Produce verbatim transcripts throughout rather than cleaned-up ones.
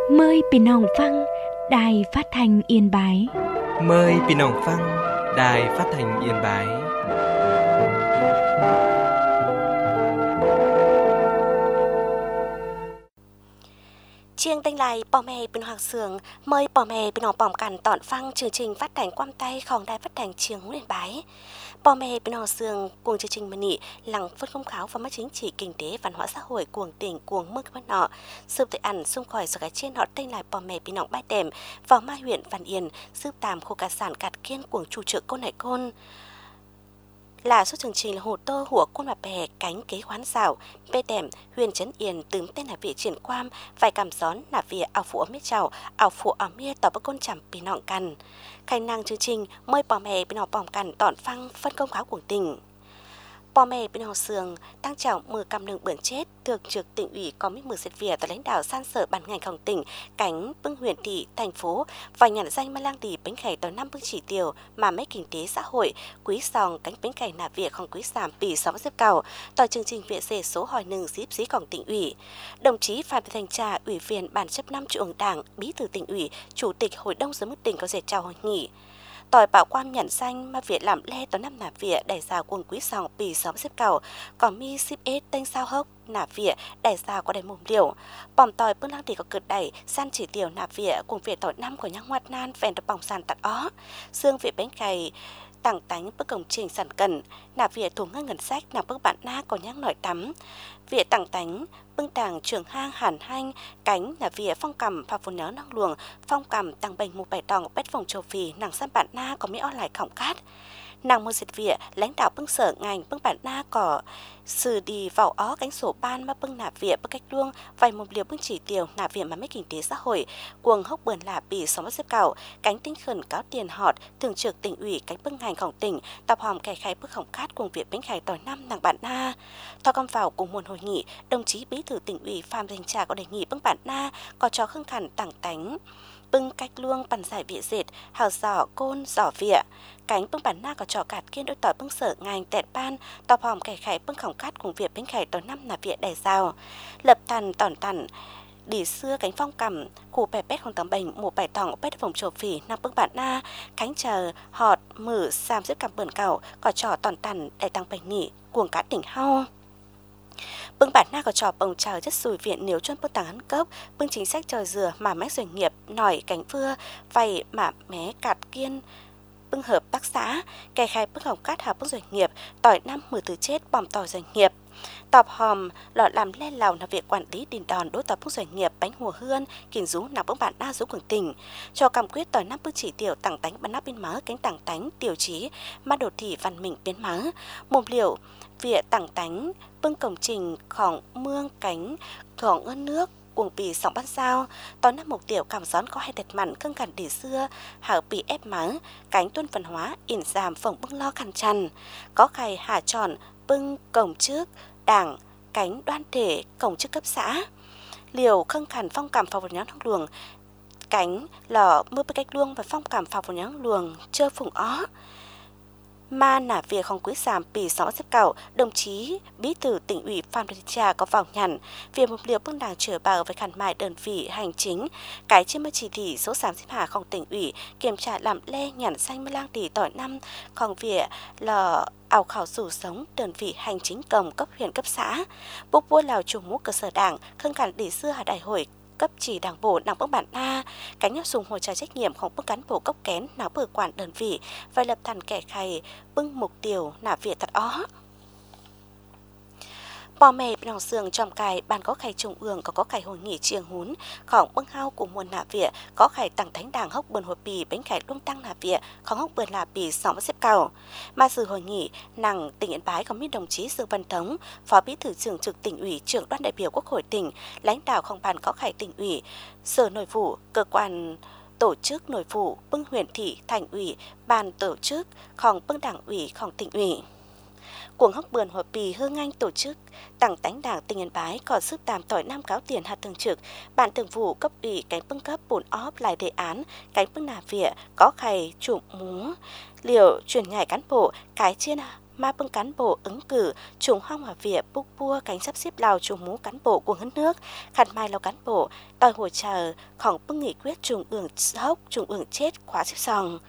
Mờiพี่น้องฟังđài phát thanh Yên Bái. Mời พี่น้องฟัง Đài Phát thanh Yên Bái. Chiêng tênh lại bò mẹ bên Hoàng Sường mời bò mẹ bên Hoàng Bỏng Cằn tọn phăng chương trình phát thanh quam tayของđài phát thanh Chiêng Yên Bái. Bò mẹ bên Hoàng Sường cùng chương trình mani nị lặng phân công kháo và mắt chính trị kinh tế văn hóa xã hội cuồng tỉnh cuồng mơ các nọ sớm tự ăn xung khỏi sự cái trên họ tênh lại bò mẹ bên Hoàng Bái Đềm vào mai huyện Văn Yên sớm tạm khu cả sản cạt kiên cuồng chủ trợ côn hải côn là số chương trình là hồ tơ hủa côn bà bè cánh kế khoán xảo bê đèm huyền trấn yên tứ tên là vị triển quam vài cảm gión là vị ảo phụ ở mít chào ảo phụ ở mía tỏ bất côn chằm bị nọng cằn khai năng chương trình mời bò mẹ bị nọng bỏng cằn tọn phăng phân công kháo cuồng tình bò mẹ bên Hoàng Sường tăng chào mưa cầm đường bẩn chết thường trực tỉnh ủy có mấy mười xét việt và lãnh đạo san sở ban ngànhของtỉnh cánh bưng huyện thị thành phố và nhận danh ma lang tỷ bánh khải tàu năm bưng chỉ tiêu mà mấy kinh tế xã hội quý sòng cánh bánh khải nà việc không quý giảm bì sáu xếp cầu tòa chương trình viện dễ số hỏi nừng xíp xíของtỉnh ủy đồng chí Phạm Thị Thanh Trà ủy viên ban chấp năm trung ương đảng bí thư tỉnh ủy chủ tịch hội đồng giám mục tỉnh có dệt chào hội nghị tỏi bảo quan nhận danh mà việc làm le tao năm nà việc đại giao quân quý sòng bì sáu xếp cầu còn mi ship ết tên sao hốc nà việc đại giao có đầy mồm liều bỏng tỏi bưng lang thì có cực đẩy san chỉ tiểu nà việc cùng việc tỏi năm của nhang ngoặt nan vẹn được bỏng sàn tạt ó xương việc bánh cày tặng tánh bức công trình sản cần nà việc thủ ngân ngân sách nà bức bạn na có nhang nổi tắm việc tặng tánh bưng tàng trường hang hàn hanh cánh là vỉa phong cầm và phun nhớ năng luồng phong cầm tăng bệnh một bài tòng bét phòng châu phi nàng san bạn na có mỹ on lại khổng cát nàng mua dịch vỉa lãnh đạo bưng sở ngành bưng bạn na có xử đi vào ó cánh sổ ban mà bưng nạp vỉa bưng cách luông vài một liều bưng chỉ tiêu nạp vỉa mà mấy kinh tế xã hội cuồng hốc bườn là bì sống xếp cầu cánh tinh khẩn cáo tiền họt thường trực tỉnh ủy cánh bưng ngànhของtỉnh tập hòm kẻ khai bức khổng cát cùng việc bánh khai tỏi năm nàng bạn na thọ công vào cùng muôn hội nghị đồng chí bí thư tỉnh ủy Phạm Thanh Trà có đề nghị bưng bạn na có cho khương khẩn tặng tánh bưng cách luông bàn giải vỉa dệt hào giỏ côn giỏ vỉa cánh bưng bản na có trò cạt kiên đôi tỏi bưng sở ngành tẹt ban tọp hòm kẻ khải bưng khổng cát cùng việc bánh khải tỏi năm là vỉa đầy rào lập tàn tòn tàn đi xưa cánh phong cầm cụ bè bét không tầm bệnh một bài tòng bét vùng châu phỉ nằm bưng bản na cánh chờ họt mở xàm xếp cầm bẩn cầu có trò tòn tàn để tăng bệnh nỉ cuồng cá tỉnh hao bưng bản na có trò bồng chờ chất sùi viện nếu chuyên bưng tàng hắn cốc bưng chính sách trời dừa mà mấy doanh nghiệp nổi cánh vưa vầy mà mé cạt kiên bưng hợp tác xã kẻ khai bưng hỏng cát hào bưng doanh nghiệp tỏi năm mười từ chết bỏng tỏi doanh nghiệp tọp hòm lọ làm lên lào là việc quản lý đình đòn đối tập bưng doanh nghiệp bánh hùa hươn kìm rú nằm bưng bản na rú cường tình cho cầm quyết tỏi năm bưng chỉ tiểu tặng tánh bắn nắp bên má cánh tặng tánh tiểu trí ma đồ thị văn mình biến má mồm liều vỉa tặng tánh bưng công trìnhของmương cánhของơn nước cuồng bì sóng bát sao tón năm mục tiểu cảm gión có hai đẹp mặn cưng cằn để xưa hảo bì ép má cánh tuân văn hóa ỉn giảm phồng bưng lo khăn chăn có khai hà tròn bưng cổng trước đảng cánh đoan thể cổng trước cấp xã liều khưng khẩn phong cảm phào vào nhóm thong luồng cánh lò mưa bê cách luông và phong cảm phào vào nhóm luồng chơ phùng ó mà nả việc không quý giảm bì sáu xếp cầu đồng chí bí thư tỉnh ủy Phạm Thị Trà có vào nhận việc một liều bưng đảng trở bào với khẩn mại đơn vị hành chính cái trên mà chỉ thị số sáu xếp hà không tỉnh ủy kiểm tra làm lê nhẵn xanh mươi lang tỷ tỏi năm còn việc là ảo khảo rủ sống đơn vị hành chính công cấp huyện cấp xã bốc vua lào chủ mũ cơ sở đảng khưng khẩn để xưa hà đại hội cấp chỉ đảng bộ nằm bức bản na cánh nhau dùng hỗ trợ trách nhiệmของbức cán bộ cấp kén nào bử quản đơn vị và lập thành kẻ khai bưng mục tiêu nả việc thật ó bò mẹ bên Hoàng Sường trong cài ban có khai trung ương có có khai hội nghị chiêng húnของbưng hao của muôn nả việc có khai tặng thánh đảng hốc bườn hồi bì bánh khai luông tăng nả việcของhốc bườn là bì sóng xếp cầu mà dự hội nghị nàng tỉnh Yên Bái có mấy đồng chí Dương Văn Thống phó bí thư trưởng trực tỉnh ủy trưởng đoàn đại biểu quốc hội tỉnh lãnh đạo không ban có khai tỉnh ủy sở nội vụ cơ quan tổ chức nội vụ bưng huyện thị thành ủy ban tổ chứcของbưng đảng ủyของtỉnh ủy cuồng hốc bườn hội bì hương anh tổ chức tặng tánh đảng tỉnh Yên Bái có sức tạm tỏi năm cáo tiền hạt thường trực ban thường vụ cấp ủy cánh bưng cấp bổn óp lại đề án cánh bưng nà vỉa có khai chủ múa liều truyền nhảy cán bộ cái trên mà bưng cán bộ ứng cử trùng hong hòa vỉa búc bua cánh sắp xếp lào trùng mú cán bộ của hấn nước khăn mai lao cán bộ đòi hồi chờ khổng bưng nghị quyết trùng ương hốc trùng ương chết khóa xếp sòng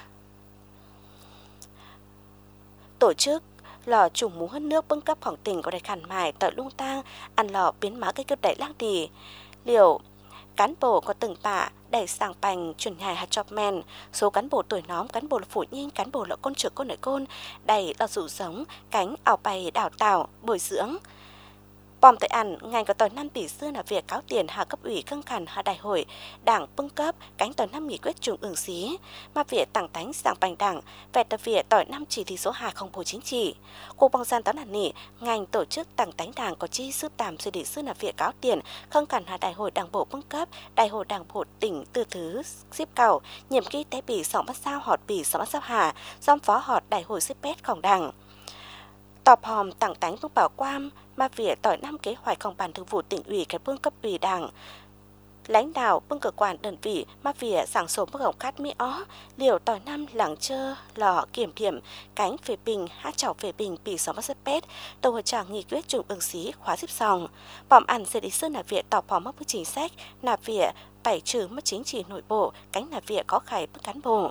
tổ chức lò trùng mú hấn nước bưng cấpของtỉnh có đại khăn mài tội lung tang ăn lò biến má cây cướp đại lang đi liệu cán bộ có từng bạ đẩy sang bành chuẩn nhài hạt chọc men số cán bộ tuổi nóm cán bộ là phụ nhiên cán bộ là con trưởng con nội côn đầy là dụ giống cánh ảo bày đào tạo bồi dưỡng bom tại ăn ngành có tòa năm tỷ xưa là việc cáo tiền hạ cấp ủy căng khẩn hạ đại hội đảng bưng cấp cánh tòa năm nghị quyết trung ương xí mà việc tặng tánh sang bành đảng về tập việc tỏi năm chỉ thị số hà không bộ chính trị cuộc bong gian toán hẳn nị ngành tổ chức tặng tánh đảng có chi sưu tàm suy định xưa là việc cáo tiền căng khẩn hạ đại hội đảng bộ bưng cấp đại hội đảng bộ tỉnh từ thứ xếp cầu nhiệm kỳ tế bỉ sòng bắt sao họt bỉ sòng bắt sao hà dòng phó họt đại hội xếp pétของđảng tọp hòm tặng tánh bưng bảo quam mà việc tỏi năm kế hoạchของban thường vụ tỉnh ủy cái bưng cấp ủy đảng lãnh đạo bưng cơ quan đơn vị mà việc sản xuất bưng hồng khát mỹ ó liều tỏi năm làng chơ lò kiểm điểm cánh phê bình hát chảo phê bình bị sáu mươi pét đầu hội tràng nghị quyết trung ương xí khóa xếp sòng bỏm ăn sẽ đi sơn là việc tọp hòm mất chính sách là việc tẩy trừ mất chính trị nội bộ cánh là việc có khải bưng cán bộ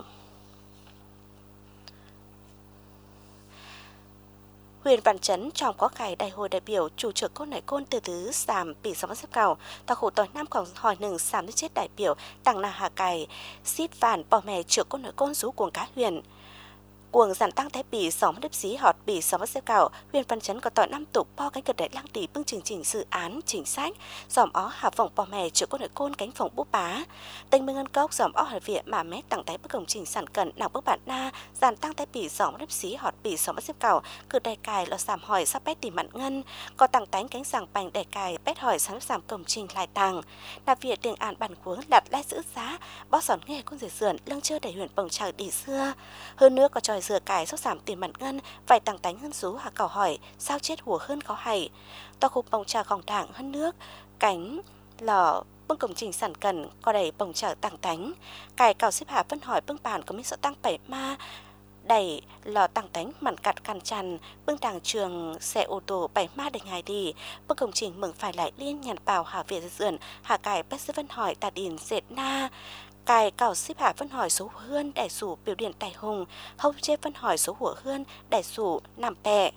huyện Văn Chấn trong có khải đại hội đại biểu chủ trưởng côn nải côn từ thứ sàm bị sáu xếp cầu tàu khổ tỏi năm còn hỏi nừng sàm nước chết đại biểu tặng là hà cài xít vàn bỏ mè trưởng côn nải côn rú cuồng cá huyền cuồng giản tăng thái bỉ sáu mươi xí họt bỉ sáu xếp cầu huyện Văn Chấn có tỏi năm tục po cánh cật đại lang tỷ bưng trình trình dự án chính sách dòm ó hạ phòng bỏ mè trưởng côn nải côn cánh phòng bút bá tênh mương ngân cốc dòm ó hải viện mà mét tặng thái bức công trình sản cận nào bức bản na giản tăng thái bỉ sáu mươi xí họt bỉ sáu xếp cầu cử đại cài là giảm hỏi sắp pét tìm mặn ngân có tặng tánh cánh sàng bành đại cài pét hỏi sáng giảm công trình lại tàng là việc tiền án bản cuống lặt lai giữ giá bó sòn nghe con rể sườn lưng chưa để huyện bồng trào đi xưa hơn nữa có tròi dừa cài sốt giảm tiền mặn ngân vài tặng tánh hơn rú hạ cầu hỏi sao chết hùa hơn có hay to khúc bồng trào gòng đảng hơn nước cánh lò bưng công trình sản cần có đầy bồng trào tặng tánh cài cào xếp hạ phân hỏi bưng bản có miếng sợ tăng bảy ma đẩy lò tăng tánh mặn cặt cằn chằn bưng đảng trường xe ô tô bảy ma để ngày đi bưng công trình mừng phải lại liên nhàn bào hạ việt dườn hạ cài bách sư phân hỏi tà đìn dệt na cài cào xếp hạ phân hỏi số hươn đại sủ biểu điện tài hùng hông chê phân hỏi số hủa hươn đại sủ nằm bè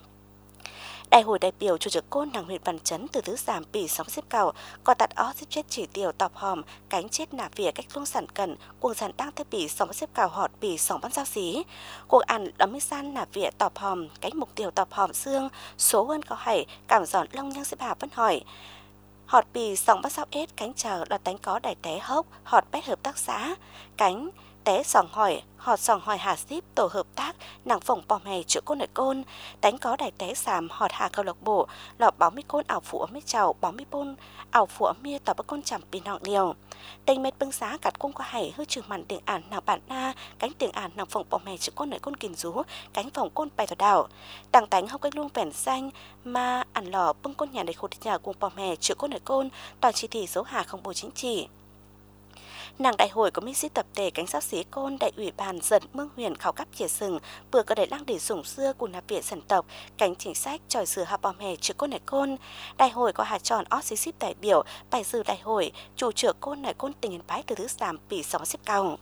đại hội đại biểu chủ trực côn đảng huyện Văn Chấn từ thứ giảm bỉ sóng xếp cầu có tạt ó xếp chết chỉ tiêu tọp hòm cánh chết nả vỉa cách luôn sản cần cuồng sản tăng theo bỉ sóng xếp cầu họt bỉ sóng bắn giao xí cuộc ăn đóng mới san nả vỉa tọp hòm cánh mục tiêu tọp hòm xương số hơn có hảy cảm giòn lông nhang xếp hạ phân hỏi họt bì sòng bắt sao ết cánh chờ là tánh có đài té hốc họt bét hợp tác xã cánh té sòng hỏi họt sòng hỏi hà ship tổ hợp tác nàng phồng bò mè chữa côn nội côn tánh có đài té sàm họt hà câu lộc bộ lọ báo mi côn ảo phụ mi chào báo mi bôn ảo phụ mi tỏ bắc côn chằm pì nọng liều tình mệt bưng giá cắt cung có hảy hư trường màn tiếng ản nàng bản na cánh tiếng ản nàng phồng bò mè chữa côn nội côn kìm rú cánh phồng côn bày tỏ đảo đằng tánh không cách luôn vẻn xanh mà ản lò bưng côn nhà đầy khổ nhà cùng bò mè chữa côn nội côn toàn chỉ thị số hà không bộ chính trị nàng đại hội có minh sĩ tập thể cảnh sát sĩ côn đại ủy ban dần mương huyền khảo cấp chia sừng vừa có đại lang để sủng xưa của nạp viện dân tộc cánh chính sách tròi sửa hạ bom hè chữa côn này côn đại hội có hạt tròn ót xí xíp đại biểu bài dự đại hội chủ trưởng côn này côn tỉnh yên bái từ thứ giảm bị sóng xếp cao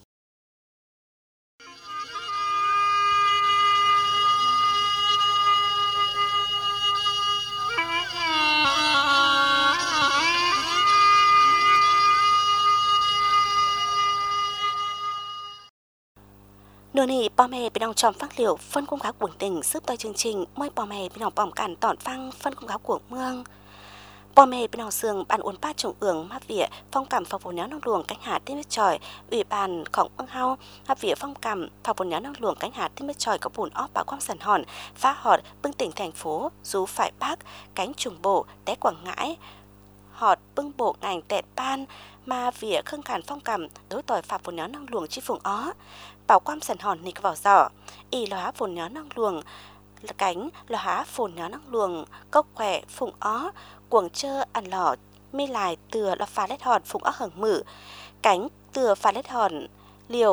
nửa nỉ bò mè bên ông tròm phát liệu phân công cáo cuồng tỉnh giúp tôi chương trình môi bò mè bên ông bỏng cản tỏn phăng phân công cáo cuồng mương bò mè bên ông sườn bàn uốn ba trồng ưởng mát vỉa phong cảm phòng vốn nhớ nông luồng cánh hạ tim mét tròi ủy ban khổng ưng hao mát vỉa phong cảm phòng vốn nhớ nông luồng cánh hạ tim mét tròi có bùn óp bảo quang sần hòn phá họt bưng tỉnh thành phố rú phải bắc cánh trùng bộ té quảng ngãi họt bưng bộ ngành tẹt ban mà vỉa khương cản phong cảm đối tỏi phạm vốn nhớ nông luồng chi phùng ó bảo quam sần hòn nịch vào giỏ y lo há phồn nhớ năng luồng cánh lo há phồn nhớ năng luồng cốc khỏe phùng ó cuồng chơ ăn lò mi lại từa là phá lét hòn phùng ó hưởng mử cánh từa phá lét hòn liều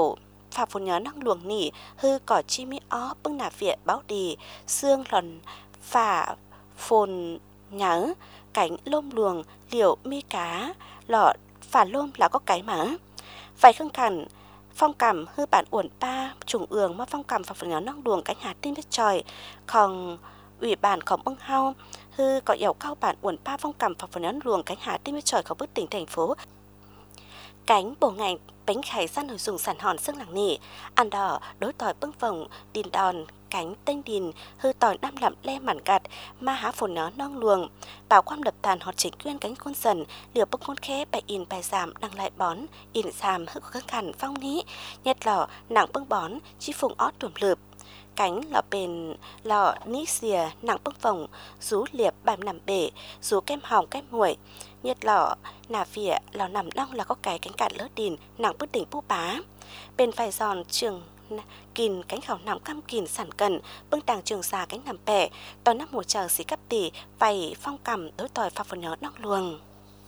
phà phồn nhớ năng luồng nỉ hư cỏ chi mi ó bưng nà viện báo đi xương lòn phà phồn nhớ cánh lôm luồng liều mi cá lọ phà lôm là có cái mà phải khưng cằn phong cảm hư bản uẩn ba trùng ường mà phong cảm phà phồn nhớ năng luồng cánh hạt tim biết tròi còn ủy bản khổng ưng hao hư có dầu cao bản uẩn ba phong cảm phà phồn nhớ luồng cánh hạt tim biết tròi có bức tỉnh thành phố cánh bộ ngành bánh khải ra nội dùng sản hòn xương làng nỉ ăn đỏ đối tỏi bưng phồng đìn đòn cánh tinh đìn hư tỏi năm lậm le mản gạt ma há phồn nó non luồng bảo quan lập tàn họ chỉnh quyên cánh con dần liều bưng con khé bài in bài giảm đăng lại bón in giảm hư có khăn khăn phong ní nhét lò nặng bưng bón chi phùng ót tuổm lượp cánh lò bền lò ní xìa nặng bưng phồng rú liệp bàm nằm bể rú kem hồng kem nguội nhiệt lọ nà vỉa lò nằm đong là có cái cánh cạn lỡ đìn nặng bứt đỉnh pu bá bên phải giòn trường kìn cánh khảo nằm cam kìn sản cần bưng tàng trường xà cánh nằm bẻ tòa nắp mùa chờ xí cắp tỉ vầy phong cầm đối tỏi pha phồn nhớ nong luồng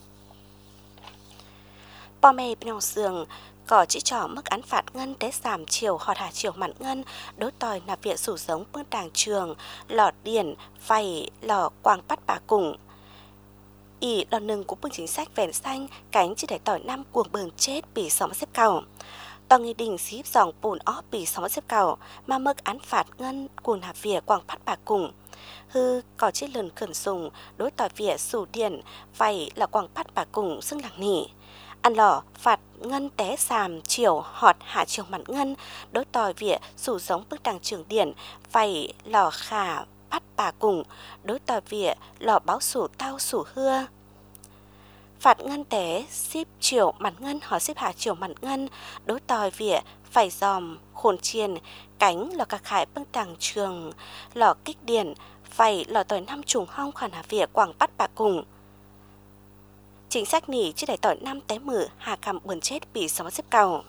bò mè bên giường có chỉ trỏ mức án phạt ngân tế giảm chiều họ thả chiều mặn ngân đối tỏi nạp viện sủ giống bưng tàng trường lò điển vầy lò quàng bắt bà cùng ỉ đòn nừng của bưng chính sách vẹn xanh cánh chỉ để tỏi năm cuồng bường chết bị sóng xếp cầu tòa nghị định xíp dòng bùn ó bị sóng xếp cầu mà mức án phạt ngân cuồng hạp vỉa quảng phát bà cùng hư có chiếc lần khẩn dùng đối tỏi vỉa sủ điện vậy là quảng phát bà cùng xưng làng nỉ ăn lò phạt ngân té sàm chiều họt hạ chiều mặn ngân đối tỏi vỉa sủ giống bức đằng trường điển vậy lò khả bắt bà cùng đối tỏi vỉa lò báo sủ tao sủ hưa phạt ngân té ship chiều mặn ngân họ ship hạ chiều mặn ngân đối tỏi vỉa phải dòm khổn chiền cánh lò cà khải bưng tàng trường lò kích điển phải lò tỏi năm trùng hong khoản hạ vỉa quảng bắt bà cùng chính sách nỉ chỉ để tỏi năm té mử hà cầm buồn chết bị sóng xếp cầu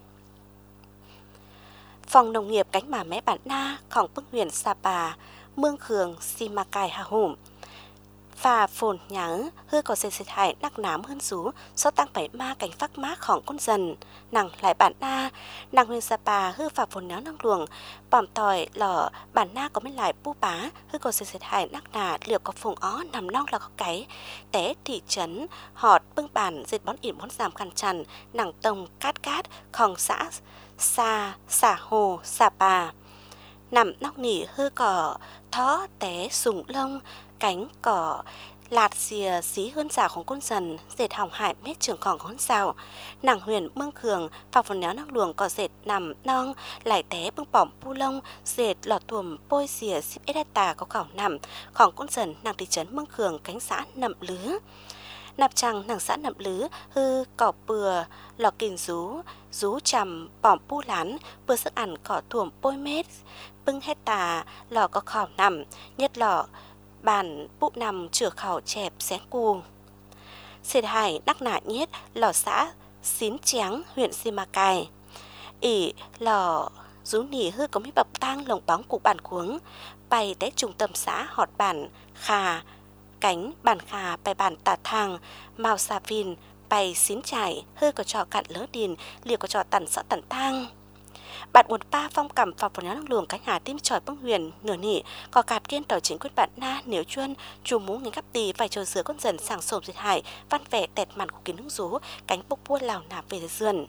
phòng nông nghiệp cánh mà mé bản na khòng bưng huyền Sapa mương khường Simacai hà hùm và phồn nhớ hư có xây hại nắc nám hơn rú do tăng bảy ma cảnh phát mátของcon dần nàng lại bản na nàng huyền Sapa hư và phồn nhớ năng luồng bỏm tỏi lò bản na có mấy lại pu bá hư có xây hại nắc nà liệu có phùng ó nằm nong là có cái té thị trấn họt bưng bản dệt bón ỉn bón giảm khăn trần nàng tông cát cát khòng xã xa xả hồ Sapa nằm nóc nỉ hư cỏ thó té sùng lông cánh cỏ lạt xìa xí hơn ràoของcon dần dệt hỏng hại mét trường còn con rào nàng huyền mương khường vào phần néo năng luồng có dệt nằm nong lại té bưng bỏng pu lông dệt lọt tuồm bôi xìa ship edata có cảo nằmของcon dần nàng thị trấn mương khường cánh xã nậm lứ nạp trăng nàng xã nậm lứ hư cỏ bừa lò kìn rú rú chầm bỏng pu lán bừa sức ăn cỏ tuồm bôi mét bưng hết tà lò có khảo nằm nhất lò bản bụ nằm chửa khảo chẹp xén cu xệt hải đắc nạ nhiết lò xã xín chén huyện Simacai ỉ lò rú nỉ hư có mấy bập tang lồng bóng của bản cuống bày té trung tâm xã họt bản khà cánh bản khà bài bản tà thang màu xà vìn bày xín trải hư có trò cạn lỡ đìn liều có trò tần sợ tần thang bạn một ba phong cầm vào phần năng luồng cánh hà tim tròi bưng huyền nửa nỉ có cạt kiên tỏi chính quyết bạn na nếu chuyên chù mũ người cắp tì vài chờ giữa con dần sàng sồm diệt hải văn vẻ tẹt màn của kiến hứng rú cánh bốc bua lào nạp về dườn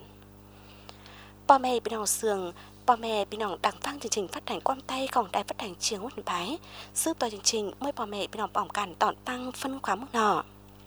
bò mè bên hòn sườn bò mè bên hòn đằng vang chương trình phát hành quam tay còn đài phát hành chiếng quần bái giúp tòa chương trình mới bò mè bên hòn bỏng cản tọn tăng phân khóa mức nọ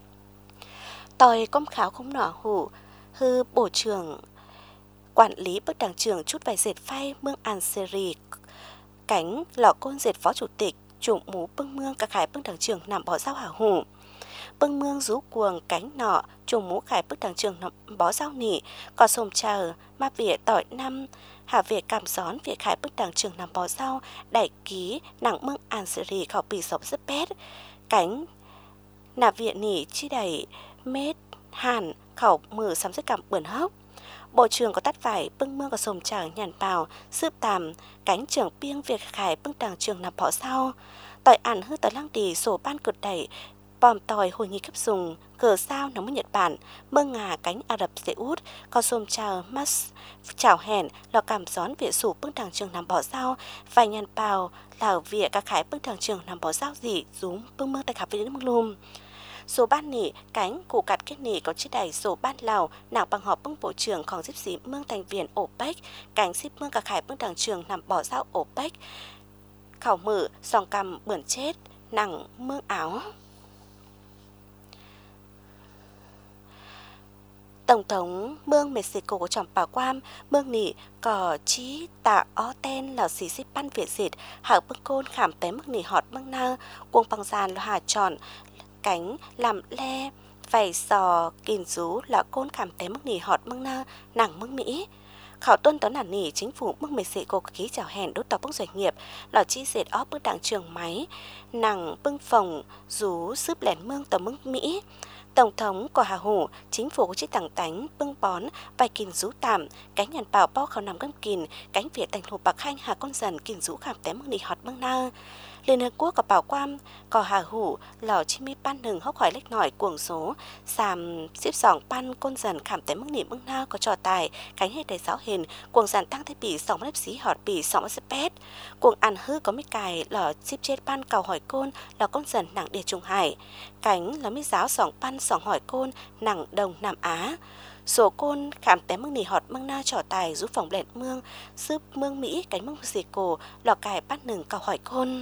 tỏi công khảo không nọ hủ hư bộ trưởng quản lý bức đảng trưởng chút vài dệt phay mương An Seri cánh lọ côn dệt phó chủ tịch chủ mũ bưng mương cả khải bức đảng trưởng nằm bỏ rau hảo hủ bưng mương rú cuồng cánh nọ chủ mũ khải bức đảng trưởng nằm bó rau nỉ có sồm chờ ma vỉa tỏi năm hạ vỉa cảm gión vỉa khải bức đảng trưởng nằm bó rau đại ký nặng mương An Seri khảo bì sống rất bét cánh nạp vỉa nỉ chi đẩy mét hàn khảo mử sắm rất cảm bẩn hốc bộ trưởng có tắt vải bưng mương có sồm chảo nhàn bào sướp tàm cánh trưởng piêng việc khải bưng đảng trường nằm bỏ sau tỏi ản hư tỏi lăng đì sổ ban cực đẩy bòm tòi hội nghị cấp dùng cờ sao nóng Nhật Bản mơ ngà cánh Ả Rập Xê Út có xôm chào mas chào hẹn lò cảm gión viện sủ bưng đảng trường nằm bỏ sao vài nhàn bào lào viện các khái bưng đảng trường nằm bỏ sao gì dúng bưng mơ tại khắp với nước lùm số ban nỉ cánh cụ cắt kết nỉ có chiếc đài số ban lào nàng bằng họp bưng bộ trưởng còn díp xí mương thành viên ổ bách cánh xíp mương các khái bưng đảng trường nằm bỏ sao ổ bách khảo mở sòng cầm bươn chết nặng mương áo. Tổng thống mương Mexico của trọng bảo quam mương nỉ có chí tạ ó tên là xí xíp ban việt dịt hảo bưng côn khảm té mức nỉ họt mương na cuồng bằng giàn là hà tròn cánh làm le vầy sò kìn rú là côn khảm té mức nỉ họt mương na nặng mương Mỹ. Khảo tuân tón nản nỉ chính phủ mức Mexico ký chào hẹn đốt tàu bức doanh nghiệp là chi dệt óp bức đảng trường máy nặng bưng phòng rú sướp lẻn mương tàu mức Mỹ. Tổng thống của Hà Hủ, chính phủ của chiếc tảng tánh, bưng bón, vài kìn rú tạm, cánh nhàn bảo bao khảo nằm găm kìn, cánh việt thành hồ bạc khanh hà con dần kìn rú khảm té mương nỉ họt mương na. Liên Hợp Quốc có bảo quam, có Hà Hủ, lò chi mi pan hừng hốc hỏi lách nổi cuồng số, xàm xếp sòng pan con dần khảm té mương nỉ mương na có trò tài, cánh hệ đầy giáo hình, cuồng dàn tăng thế bỉ sòng mép xí họt bỉ sòng mép pét, cuồng ăn hư có mấy cài lò xếp chết pan cầu hỏi côn, lò con dần nặng địa trung hải, cánh là mấy giáo sòng pan sòng hỏi côn, nặng đồng Nam Á. Số côn khảm té mương nỉ họt mương na trò tài giúp phòng lẹn mương, giúp mương Mỹ cánh mương Mexico, lò cài pan hừng cầu hỏi côn.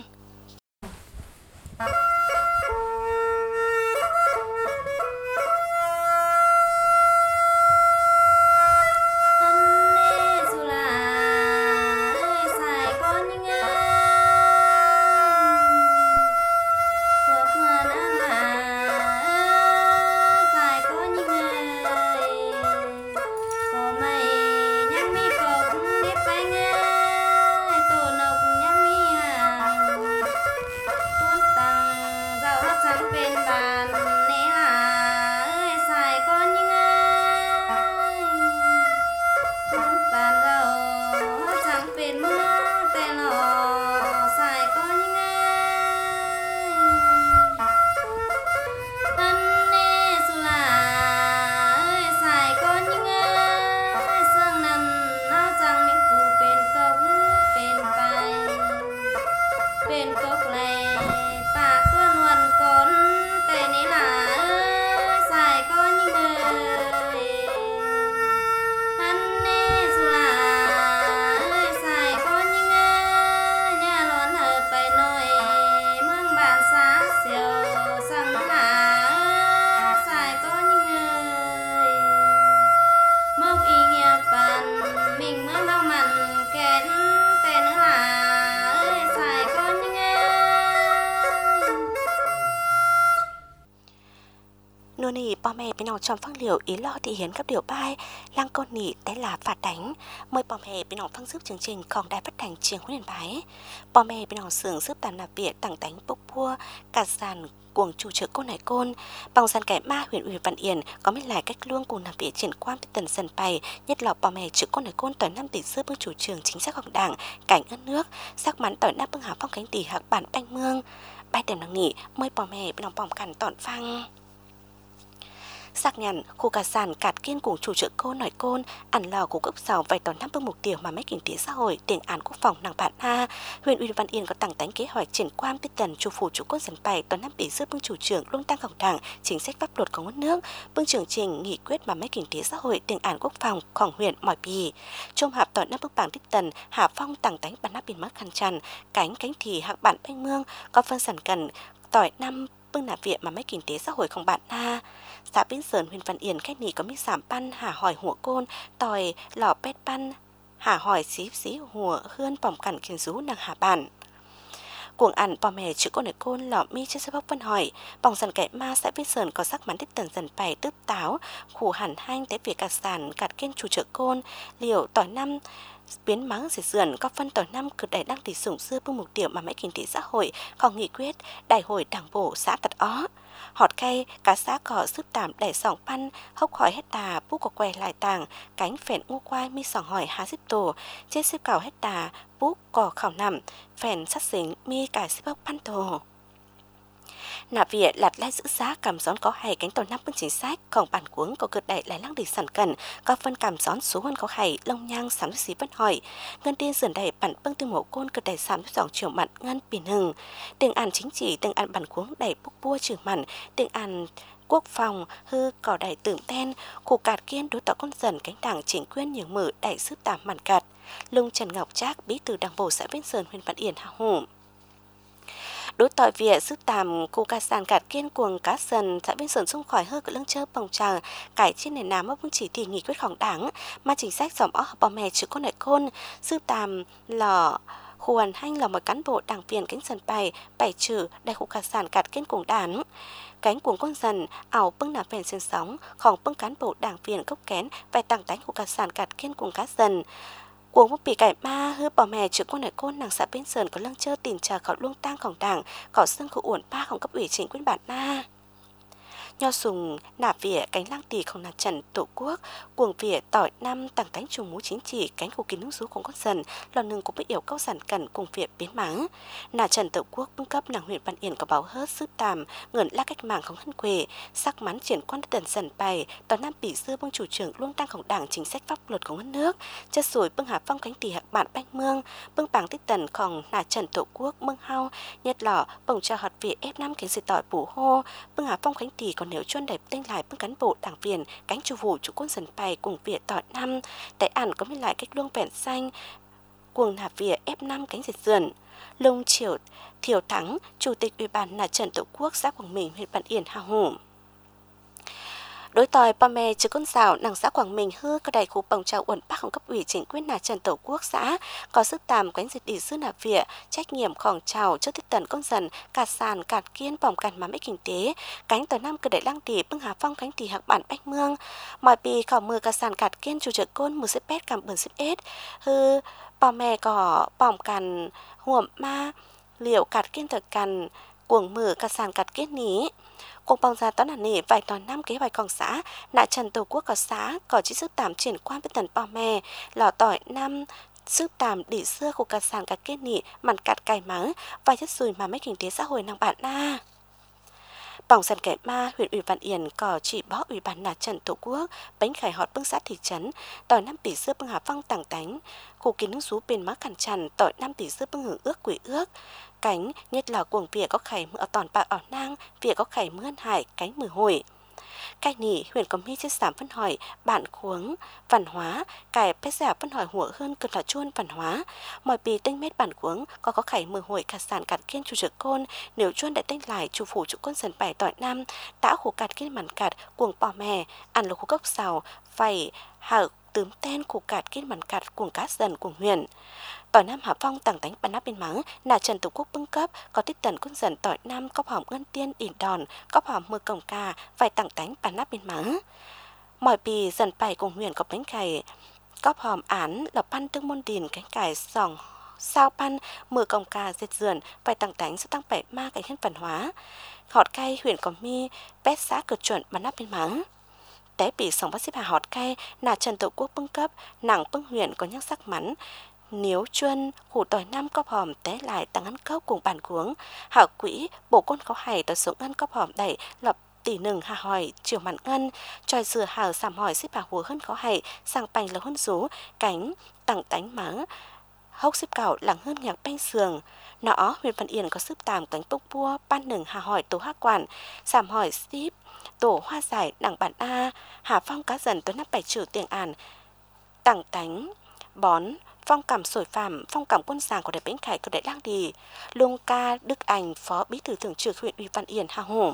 Nô nỉ bò mẹ bên nào trong phương liệu ý lo thị hiến các điều bài lăng con nỉ té là phạt đánh mời bò mẹ bên nào phương giúp chương trình còn đài phát hành trường huấn luyện bái bò mẹ bên nào sưởng giúp tàn nạp biệt tặng đánh bốc bua cả sàn cuồng chủ trợ côn này côn bằng sàn kẻ ma huyện ủy Văn Yên có mấy lại cách luông cùng làm việc triển quan với tần sân bày nhất là bò mẹ chữ côn này côn tỏi năm tỷ xưa bưng chủ trường chính sách học đảng cảnh ớt nước sắc mắn tỏi năm bưng hào phong cánh tỷ hạc bản banh mương bài điểm năng nghỉ mời bò mẹ bên nào bòm cằn tọn phăng xác nhận khu cả sàn cạt kiên cùng chủ trợ côn nói côn ăn lò của cấp giàu vài tòn năm bưng mục tiêu mà mấy kinh tế xã hội tiền án quốc phòng nàng bản a huyện ủy Văn Yên có tăng tánh kế hoạch triển quan với tần chủ phủ chủ côn dân bày tòn năm tỷ xưa bưng chủ trưởng luôn tăng học đảng chính sách pháp luật của đất nước bưng chương trình nghị quyết mà mấy kinh tế xã hội tiền án quốc phòngของhuyện mọi bì trong hạp tòn năm bưng bảng đích tần hạ phong tăng tánh bản nắp biển mất khăn tràn cánh cánh thì hạc bản banh mương có phân sản cần tỏi năm bưng nạp viện mà mấy kinh tế xã hội không bản na xã Biên Sơn huyện Văn Yên khách nỉ có mấy giảm pan hà hỏi hủa côn tỏi lò pet pan hà hỏi xí xí hùa hươn bỏng cằn khiến rú nàng hà bản cuồng ăn bò mè chữ con ở côn lọ mi trên sắp văn hỏi bỏng dần kẻ ma xã Biên Sơn có sắc mắn tích tần dần bày tức táo khủ hẳn hanh tế việc cạt sản cạt kiên chủ trợ côn liều tỏi năm biến mắng dệt dườn có phân tỏi năm cực đại đăng tỷ sủng xưa bưng mục tiêu mà mấy kinh tế xã hội không nghị quyết đại hội đảng bộ xã tật ó họt cây cá xã cỏ giúp tạm đẩy sòng pan hốc hỏi hết tà bút có què lại tàng cánh phèn ngu quai mi sòng hỏi há xếp tổ trên xếp cào hết tà bút cỏ khảo nằm phèn sắt xính mi cải xếp bóc pan tổ nà vỉa lạt lai giữ giá cảm gión có hay cánh tàu năm bên chính sách còn bản cuống có cực đại lại lăng đi sản cần có phân cảm gión số hơn có hay lông nhang sắm xí vẫn hỏi ngân tiên dần đầy bản bưng tư mộ côn cực đại sắm dòng chiều mặn ngân biển hừng tiếng an chính trị tiếng an bản cuống đầy bốc bua trường mặn tiếng an quốc phòng hư cỏ đầy tưởng ten cụ cạt kiên đối tỏ con dần cánh đảng chính quyền nhiều mở đại sứ tạm mặn cạt lung Trần Ngọc Trác bí thư đảng bộ xã Viên Sơn huyện Văn Yên Hà Hồ đối tỏi việc sức tàm cụ ca sàn cạt kiên cuồng cá sần xã Viên Sơn xung khỏi hơi của lưng chơ bồng tràng cải trên nền nám không chỉ thì nghị quyếtของđảng mà chính sách dòng ó bò mè chữ con đại côn sức tàm lò Huần Hanh là một cán bộ đảng viên cánh sần bày bảy trừ đại cụ ca sàn cạt kiên cuồng đảng cánh cuồng con dần ảo bưng nạp vẹn sinh sóngของbưng cán bộ đảng viên cốc kén và tặng đánh cụ ca sàn cạt kiên cuồng cá dần cuồng một bị cải ma hư bỏ mè chữ con đại côn nàng xã Bên Sơn có lăng chơ tìm chờ khảo luông tangของđảng có xương của uổng baของcấp ủy chính quyền bản na nho sùng nạp vỉa cánh lang tỳ không nạp trần tổ quốc cuồng vỉa tỏi năm tặng cánh trùng mũ chính trị cánh của kín nước rú của con dần lần nương cũng bị yếu câu sản cần cùng vỉa biến mắng nạp trần tổ quốc bưng cấp nàng huyện Văn Yên có báo hớt sức tàm ngẩn la cách mạng không hân quề sắc mắn triển quan tần dần bày tỏi năm bị xưa bưng chủ trưởng luôn tăngของđảng chính sách pháp luật của nước chất sủi bưng hạ phong cánh tỳ hạc bản banh mương bưng bảng tích tầnของnạp trần tổ quốc bưng hao nhật lỏ bồng cho hot vỉa ép năm cánh xì tỏi bù hô bưng hạ phong cánh tỳ còn nếu chuyên đẹp tên lại bưng cán bộ đảng viên cánh chủ vụ chủ quân dần bày cùng vỉa tỏi năm tại ản có mấy lại cách luông vẹn xanh cuồng nạp vỉa ép năm cánh diệt dườn lông triều thiều thắng chủ tịch ủy ban nạp trần tổ quốc xã Quảng Bình huyện Văn Yên Hà Hồ đối tỏi pa mè chứ con rào nàng xã Quảng Bình hư có đầy khu bồng trào uẩn bácของcấp ủy chính quyền nạp trần tổ quốc xã có sức tàm cánh diệt đi sư nạp vỉa trách nhiệmของtrào trước tích tần con dần cạt sàn cạt kiên bỏng càn má mấy kinh tế cánh tỏi năm cơ đại lăng tỉ bưng hà phong cánh tỉ hạc bản bách mương mọi bì khảo mưa cạt sàn cạt kiên chủ trợ côn mưa xếp pét cảm bẩn xếp ết hư pa mè cỏ bỏng càn huộm ma liệu cạt kiên thật càn cuồng mưa cạt sàn cạt kiên ní cùng bằng ra toán là nỉ vài toàn năm kế hoạchของxã nạ trần tổ quốc có xã có chỉ sức tạm triển quan với tần pa mè lò tỏi năm sức tạm đỉ xưa của cả sàn cả kết nỉ mặn cạt cày mắng và chất sùi mà mấy kinh tế xã hội năng bạn na bỏng sàn kẻ ma huyện ủy Văn Yên có chỉ bó ủy ban nạ trần tổ quốc bánh khải họt bưng xã thị trấn tỏi năm tỷ xưa bưng hà phong tàng tánh cụ kín nước rú bên má cằn tràn tỏi năm tỷ xưa bưng hưởng ước quỷ ước cánh nhất là cuồng vỉa có khải mưa ở tòn bạc ở nang vỉa có khải mưa hải cánh mưa hồi cái nỉ huyện có mi chết giảm phân hỏi bạn khuống văn hóa cải pét giả phân hỏi hủa hơn cực là chuôn văn hóa mọi bì tinh mét bản khuống có có khải mưa hồi cả sản cạt kiên chủ trực côn nếu chuôn đại tinh lại chủ phủ chủ quân dần bảy tỏi năm đã khổ cạt kiên mặn cạt cuồng bò mè ăn lục gốc xào phải hở tướm ten khổ cạt kiên mặn cạt cuồng cá dần cuồng huyền tỏi nam hạ phong tặng đánh bàn nắp bên mắng nà trần tổ quốc bưng cấp có tích tần quân dần tỏi nam có hòm ngân tiên ỉn đòn có hòm mưa cổng cà vài tặng đánh bàn nắp bên mắng mọi bì dần bày cùng huyền có bánh cày có hòm án là pan tương môn đìn cánh cải sòng sao pan mưa cổng cà dệt dườn vài tặng đánh sẽ tăng bảy ma cái hiến văn hóa họt cay huyền có mi pét xã cực chuẩn bàn nắp bên mắng té bị sòng bác xếp hà họt cay nà trần tổ quốc bưng cấp nặng bưng huyền có nhắc sắc mắn nếu chuân hủ tỏi năm cóp hòm té lại tăng ăn cốc cùng bản cuống hảo quỹ bộ côn có hay tỏi số ngân cóp hòm đẩy lập tỷ nừng hà hỏi chiều mặn ngân tròi dừa hảo sàm hỏi xếp bà hùa hơn có hay sang bành là hơn rú cánh tặng tánh mắng hốc xếp cảo lặng hơn nhạc banh sườn nọ huyện Văn Yên có sức tàm cánh bốc bua ban nừng hà hỏi tổ hát quản sàm hỏi xếp tổ hoa giải đẳng bản A hà phong cá dần tới nắp bảy trừ tiền ản tặng tánh bón phong cảm sổi phạm phong cảm quân sàng của đại bến khải của đại lang đi luông ca Đức Anh phó bí thư thường trực huyện ủy Văn Yên Hà Hồ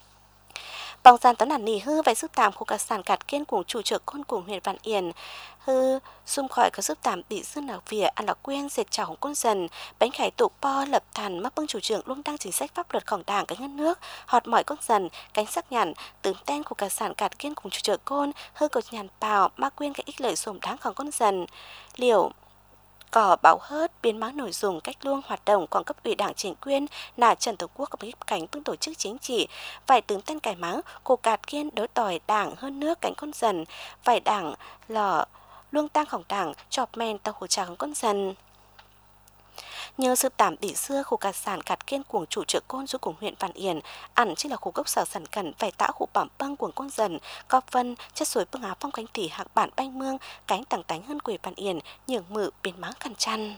bằng gian tấn nản nỉ hư vài sức tạm khu cả sàn cạt kiên cùng chủ trợ con cùng huyện Văn Yên hư xung khỏi có sức tạm bị dương nào vỉa ăn là quen dệt tràoของquân dần bánh khải tụ po lập thần mắc bưng chủ trưởng luôn đăng chính sách pháp luậtของđảng cái ngân nước họt mọi con dần cánh sắc nhằn tướng tên của cả sàn cạt kiên cùng chủ trợ côn hư cột nhàn bào mắc quên cái ích lợi sồm đángของcon dần liều cỏ bảo hớt biến máng nội dung cách luông hoạt động còn cấp ủy đảng chính quyền nà trần tổ quốc có bếp cánh bưng tổ chức chính trị vài tướng tên cải máng cổ cạt kiên đối tỏi đảng hơn nước cánh con dần vài đảng lò luông tăngของđảng chọp men tàu hồ tràของcon dần nhờ sự tạm tỷ xưa khu cả sản cạt kiên cuồng chủ trợ côn xuống cùng huyện Văn Yên ẩn chỉ là khu gốc sở sản cẩn phải tạo khu bẩm băng cuồng côn dần có phân chất suối bưng áo phong cánh tỷ hạc bản banh mương cánh tảng tánh hơn quỷ Văn Yên nhường mự bên máng khăn chăn.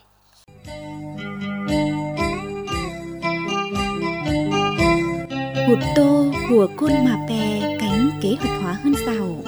Hụt tô hùa côn mà bè cánh kế hoạch hóa hơn giàu.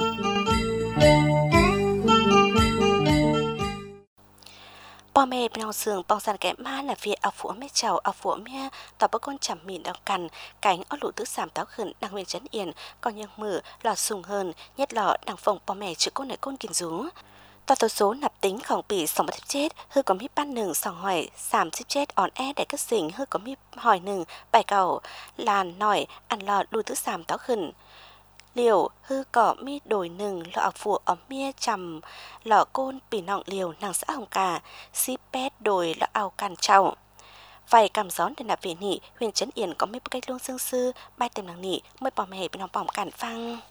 Bò mẹ bên hồng sườn bong sàn kẻ ma là vì áo phủ mẹ chào áo phủ mẹ tỏ bác con chầm mịn đọc cằn cánh áo lũ tứ sàm táo khẩn đang nguyên chấn yên còn nhang mử lò sùng hơn nhất lọ đằng phòng bò mẹ chữ con này con kiền rú. Tòa tổ số nạp tính khổng bị sống bất chết hư có mít ban nừng sòng hỏi sàm xếp chết on e để cất xình hư có mít hỏi nừng bài cầu làn nỏi ăn lọ lùi tứ sàm táo khẩn liều hư cỏ mi đổi nừng lọ phụ ở mía chầm lọ côn bì nọng liều nàng xã hồng cà si pet đổi lọ ao càn trầu vài cảm gión để nạp về nị huyền trấn yên có mấy cách luôn xương sư bay tìm nàng nị mới bỏ mẹ bên lòng bỏng cản phăng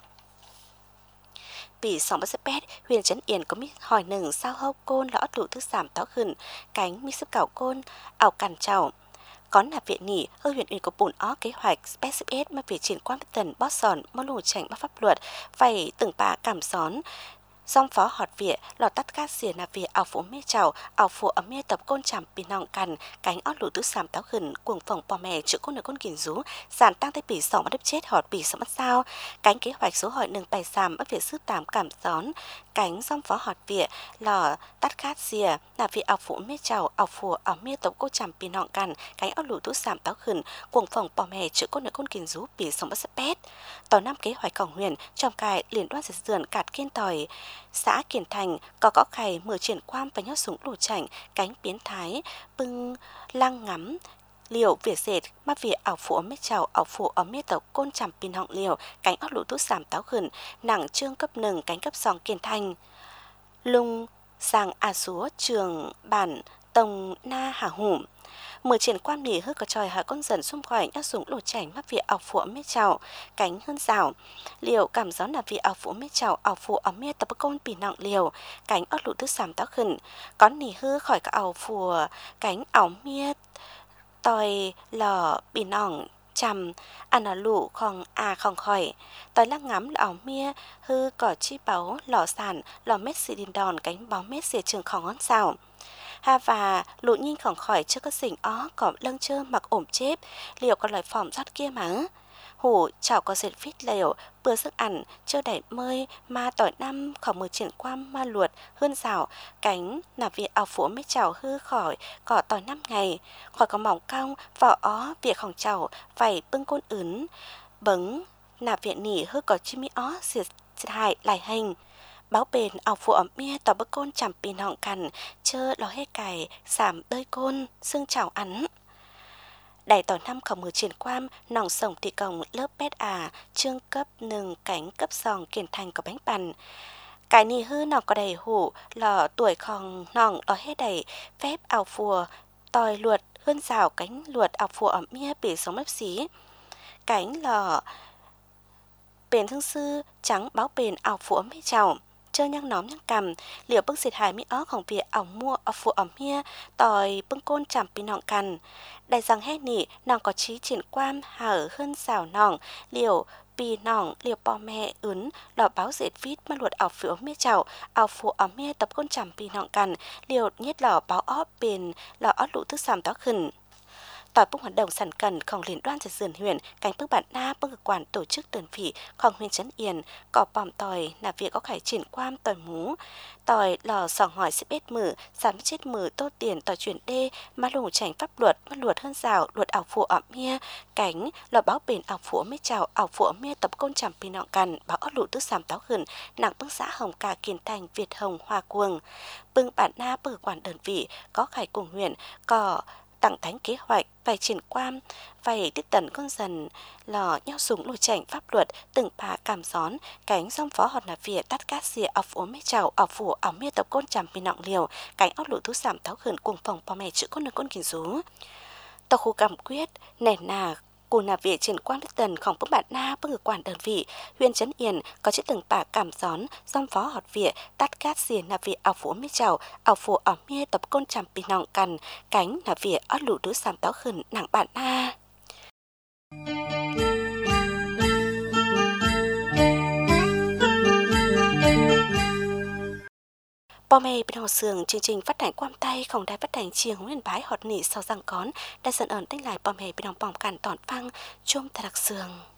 vì sòng bất pet huyền trấn yên có mít hỏi nừng sao hâu côn lọ lụ thứ sàm táo khẩn cánh mi sức cảo côn ao càn trầu có nạp viện nỉ ở huyện ủy của bùn ó kế hoạch special mà về triển quan tần bót sòn mô lù tránh bắt pháp luật phải từng bà cảm xón song phó họt viện lọt tắt cát xìa nạp viện ảo phố mê chào ảo phố ở mê tập côn chằm pì nòng cằn cánh ót lù tứ sàm táo khẩn cuồng phòng bò mè chữ côn ở côn kiền rú sản tăng tay bỉ sòng bắt đếp chết họt bỉ sòng bắt sao cánh kế hoạch số hỏi nâng bài sàm bắt viện sư tàm cảm xón cánh song phó họt viện lò tắt cát xìa nạp viện ảo phố mê chào ảo phố ở mê tập côn chằm pì nòng cằn cánh ót lù tứ sàm táo khẩn cuồng phòng bò mè chữ côn ở côn kiền rú bỉ sòng bắt pet tàu năm kế hoạch cổng huyền trong cài liên đoan giật dườn cạt kiên tỏi xã Kiền Thành có có khải mở triển quan và nhót súng lù chảnh cánh biến thái bưng lăng ngắm liều việt dệt mắt việt ảo phủ mét chào ảo phủ ở mét tộc côn chằm pin họng liều cánh óc lũ tút sàm táo khẩn nặng trương cấp nừng cánh cấp sòng Kiền Thành lung sang a súa trường bản tông na hà hủm mở triển quan nỉ hư có tròi hạ con dần xung khỏi nhát súng lù chảnh mắt việt ảo phủ mét chào cánh hơn rào liều cảm gió là vì ảo phủ mét chào ảo phủ ở mét tập côn pin nặng liều cánh óc lũ tút sàm táo khẩn có nỉ hư khỏi các ảo phủ cánh ảo miết tòi lò bị nòng chầm ăn ở lụ không à không khỏi tòi lắc ngắm lò mía hư cỏ chi báu lò sàn lò mét xì đìn đòn cánh báo mét xì trường khỏi ngón xào ha và lụ nhìn khỏi khỏi chưa có xỉnh ó cỏ lâng chơ mặc ổm chếp liệu còn lời phòng rót kia mà hủ chảo có dệt phít lều bữa sức ăn chưa đẩy mơi mà tỏi năm khỏi mười triển quan ma luột hơn rào cánh nạp việc ảo phủ mới chảo hư khỏi cỏ tỏi năm ngày khỏi có mỏng cong vỏ ó việc khổng chảo phải bưng côn ướn bấng nạp viện nỉ hư có chim mỹ ó diệt diệt hại lại hình báo bền ảo phủ ở mía tỏ bức côn chằm pin họng cằn chơ lò hết cày giảm đơi côn xương chảo ăn đại tỏ năm khổng mười triển quan nòng sổng thị cổng lớp bét à trương cấp nừng cánh cấp sòng Kiền Thành có bánh bàn cái nì hư nòng có đầy hủ lò tuổi khòng nòng ở hết đầy phép ảo phùa tòi luột hơn rào cánh luột ảo phùa ở mía bị sống mấp xí cánh lò bền thương sư trắng báo bền ảo phùa mấy chào chơi nhang nóm nhang cầm liệu bưng xịt hài mỹ óของviệc ảo mua ảo phùa ở mía tòi bưng côn chằm pin nọng cằn đại rằng hết nỉ nàng có trí triển quan hở hơn xào nòng liều pì nòng liều bò mẹ ướn lò báo dệt vít mà luột ảo phiếu mía chảo ảo phụ ở mía tập côn chằm pì nọng cằn liều nhất lò báo óp bền lò óp lũ thức sàm táo khẩn tỏi bốc hoạt động sản cầnของliên đoan giật dườn huyện cánh bức bản na bức cực quản tổ chức đơn vịของhuyện trấn yên cỏ bòm tỏi là việc có khải triển quan tỏi mú tỏi lò sòng hỏi xếp bết mử sắm chết mử tô tiền tỏi chuyển đê mà lùng tránh pháp luật mà luật hơn rào luật ảo phụ ở mía cánh lò báo bền ảo phụ mê chào ảo phụ mía tập côn chằm pin nọng cằn báo ót lụ tứ sàm táo khẩn nặng bức xã hồng cà Kiền Thành Việt Hồng Hòa Cuồng bưng bản na bức cực quản đơn vị có khải cùng huyện cỏ tặng thánh kế hoạch phải triển quan phải tiết tần con dần lò nhau súng lùi chảnh pháp luật từng bà cảm gión cánh song phó họt là việt tắt cát xìa ảo phố mê chào ảo phủ ảo mê tập côn chằm pin nọng liều cánh óc lũ thú sảm tháo khẩn cùng phòng bò mẹ chữ con được con kiền rú tàu khu cảm quyết nền nà cô là về triển quan đức tầnของพวกbạn na bất ngờ quản đơn vị huyện trấn yên có chiếc từng bà cảm gión dòng phó họt viện tát cát xiên là về ảo phố mi chào ảo phố ở mia tập côn chằm pì nòng cằn cánh là về ót lụ đứa sàm táo khẩn nặng bạn na Bò mê bên hồ sường chương trình phát hành quam tay không đài phát hành chiêng hùng lên bái họt nỉ sau răng cón đã dần ẩn tinh lại bò mê bên hồng bỏng cản tỏn phăng chung thật đặc sường.